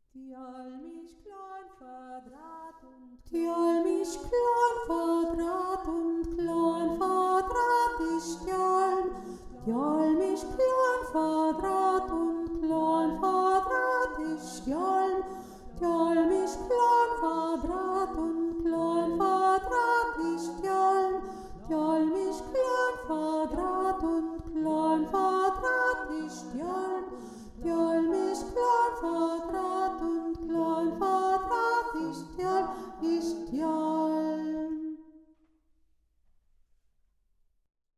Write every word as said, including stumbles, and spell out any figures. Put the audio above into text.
Die Alm ist klein, Quadrat und Die Alm ist klein, Quadrat und klein, Quadrat ist die Alm. Die Alm ist klein, Quadrat und klein, Quadrat ist die Alm. Die Alm ist klein, Quadrat und klein, Quadrat ist die Alm. Die Alm ist klein, Quadrat und klein, Quadrat ist die Alm. Die Alm ist klein, Quadrat